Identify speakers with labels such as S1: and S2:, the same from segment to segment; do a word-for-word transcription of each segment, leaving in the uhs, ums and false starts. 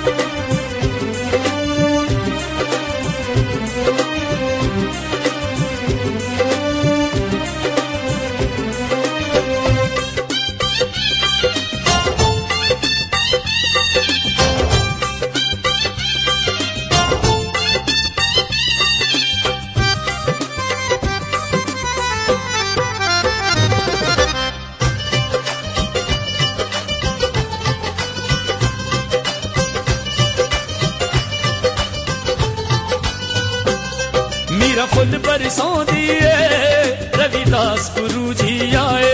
S1: Meera full बरसों दिए रविदास गुरु जी आए।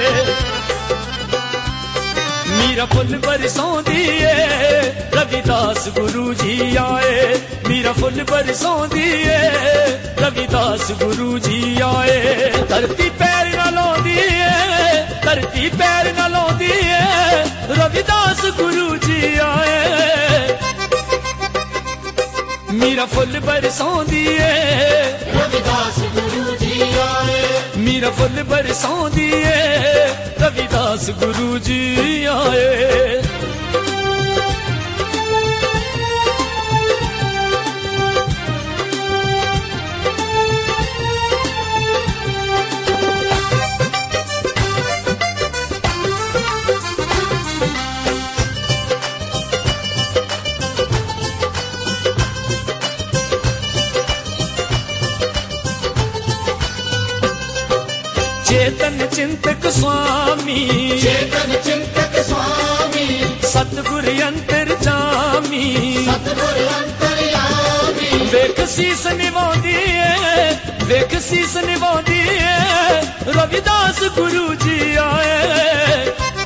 S1: मीरा फुल बरसों दिए रविदास गुरु जी आए। मीरा फुल बरसों दिए रविदास गुरु जी आए। धरती पैर न लो दिए, धरती पैर न लो दिए रविदास गुरु जी आए। मीरा फुल बरसों दिए
S2: रविदास गुरु जी आए।
S1: मीरा फुल बरसों दिए रविदास गुरु जी आए। चेतन चिंतक स्वामी,
S2: चेतन चिंतक स्वामी,
S1: सतगुरु अंतरजामी,
S2: सतगुरु अंतर्यामी।
S1: वेख शीस निभांदी है, वेख शीस निभांदी है रविदास गुरु जी आए।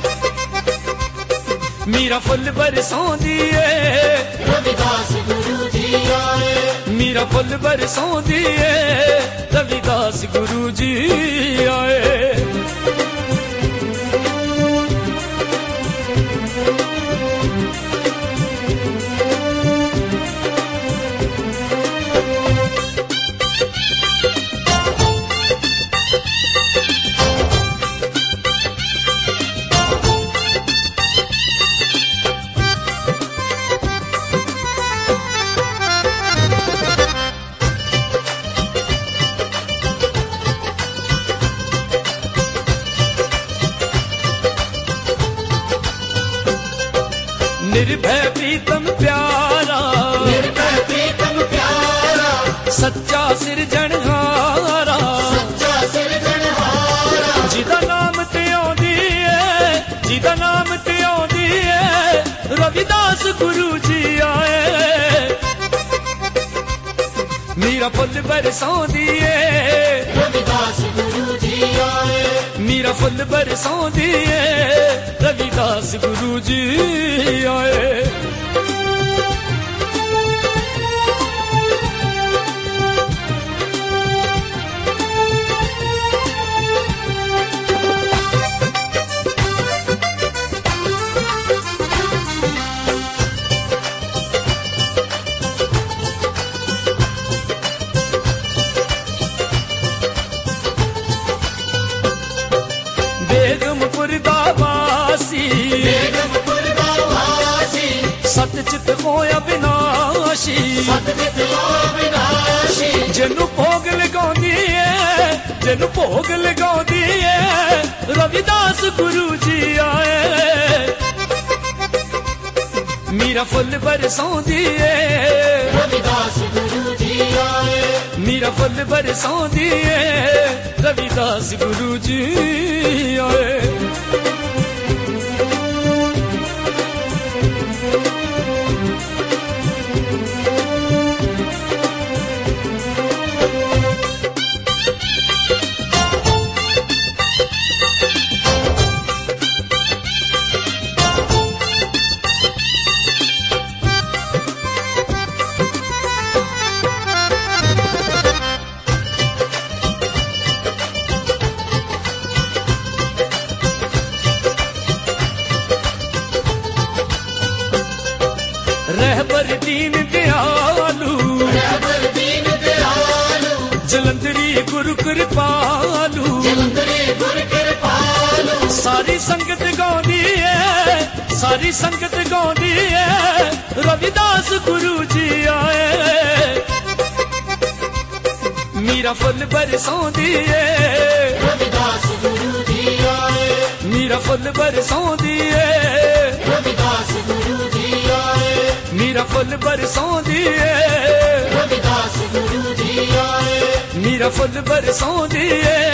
S1: मीरा फुल बरसों दिए
S2: रविदास गुरु जी आए।
S1: मीरा फुल बरसों दिए रविदास गुरु जी आए। निर्भय प्रीतम प्यारा,
S2: निर्भय प्रीतम प्यारा,
S1: सच्चा सिरजनहारा,
S2: सच्चा सिरजनहारा।
S1: जिदा नाम ते आंदी है, जिदा नाम ते आंदी है रविदास गुरु जी आए। मीरा फुल बरसों दिए
S2: रविदास गुरु जी आए।
S1: मीरा फुल बरसों दिए रविदास गुरु जी आए। बेगमपुर दा वासी,
S2: बेगमपुर दा वासी,
S1: सतचित होया विनाशी,
S2: सतचित होया विनाशी।
S1: जिन्नू भोग लगांदी है, जिन्नू भोग लगांदी है रविदास गुरु जी आए। मीरा फुल बरसों दिए
S2: रविदास गुरु जी आए।
S1: मीरा फुल बरसों दिए रविदास गुरु जी आए। रहबर दीन दयालु,
S2: रहबर दीन दयालु,
S1: जलंधरी गुरु कृपालु,
S2: जलंधरी गुरु कृपालु।
S1: सारी संगत गांदी है, सारी संगत गांदी है रवि रविदास गुरु जी आए मीरा फुल बरसोंदी ए
S2: रविदास गुरु जी आए
S1: मीरा फुल बरसोंदी ए
S2: रविदास गुरु जी आए
S1: मीरा फुल बरसोंदी ए
S2: रविदास गुरु जी आए
S1: मीरा फुल बरसोंदी ए